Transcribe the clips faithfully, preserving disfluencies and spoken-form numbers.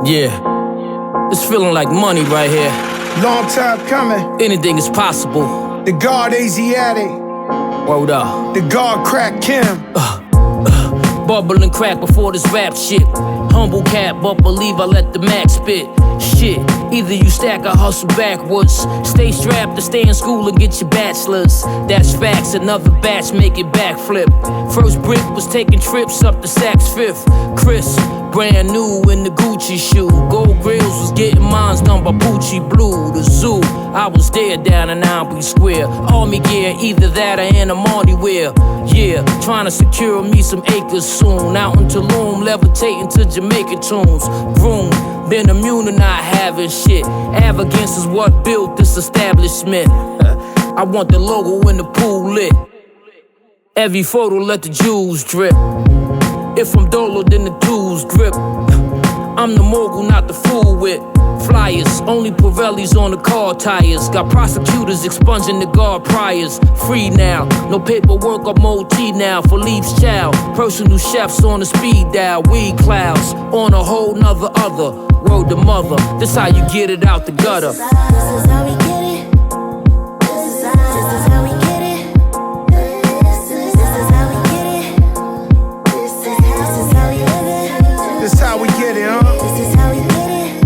Yeah, it's feeling like money right here. Long time coming. Anything is possible. The God Asiatic. Word up. The God Crack Kim. Uh, uh, bubble and crack before this rap shit. Humble cat, but believe I let the max spit. Shit, either you stack or hustle backwards. Stay strapped to stay in school and get your bachelor's. That's facts, another batch make it backflip. First brick was taking trips up to Saks Fifth. Chris, brand new in the Gucci shoe. Gold grills was getting mines done by Gucci Blue. The zoo, I was there down in Albee Square. Army gear, either that or in a Marty wear. Yeah, trying to secure me some acres soon. Out in Tulum, levitating to Jamaican tunes. Vroom, been immune to not having shit. Arrogance is what built this establishment. I want the logo in the pool lit. Every photo let the jewels drip. If I'm dolo, then the tools grip. I'm the mogul, not the fool with flyers. Only Pirellis on the car tires. Got prosecutors expunging the guard priors. Free now, no paperwork, I'm O T now. For Leaf's child, personal chefs on the speed dial. Weed clouds on a whole nother other. Word to mother, this how you get it out the gutter. This is how we get it. This is how we get it. This is how we get it. This is how we live it. This how we get it, huh? This is how we get it.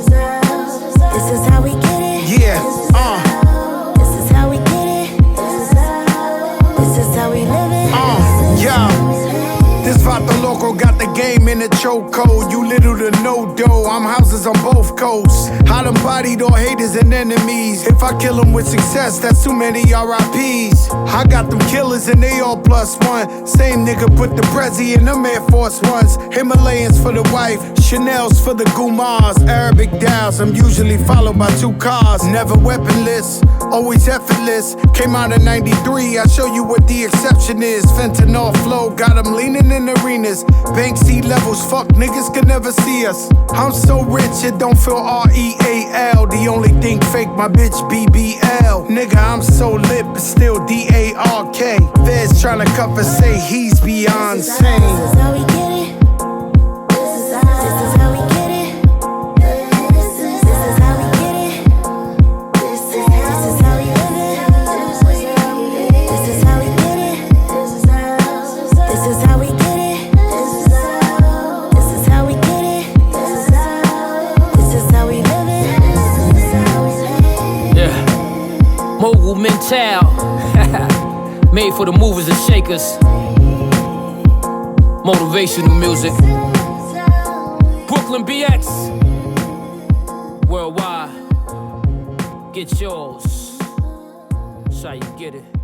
This is how we get it. Yeah, uh. This is how we get it. This is how we live it. Uh, yo. This Vato Loco got the game in a chokehold. You little to no dough. I'm houses on both coasts. Hot embodied all haters and enemies. If I kill them with success, that's too many R I Ps. I got them killers and they all plus one. Same nigga put the Prezi in them Air Force Ones. Himalayans for the wife, Chanel's for the Gumars. Arabic dials, I'm usually followed by two cars. Never weaponless, always effortless. Came out in ninety-three, I show you what the exception is. Fentanyl flow, got them leaning in arenas. Bank C levels, fuck niggas can never see us. I'm so rich, it don't feel R E A L. The only thing fake, my bitch B B L. Nigga, I'm so lit, but still D A R K. Feds tryna cuff us, say he's beyond sane. This is how we get it. This is how we get it. This is how we get it. This is how we live it. This is how we get it. This is how we get it. This is how we get it. This is how we live it. Yeah, mogul mental. Made for the movers and shakers. Motivational music. Brooklyn B X. Worldwide. Get yours. That's how you get it.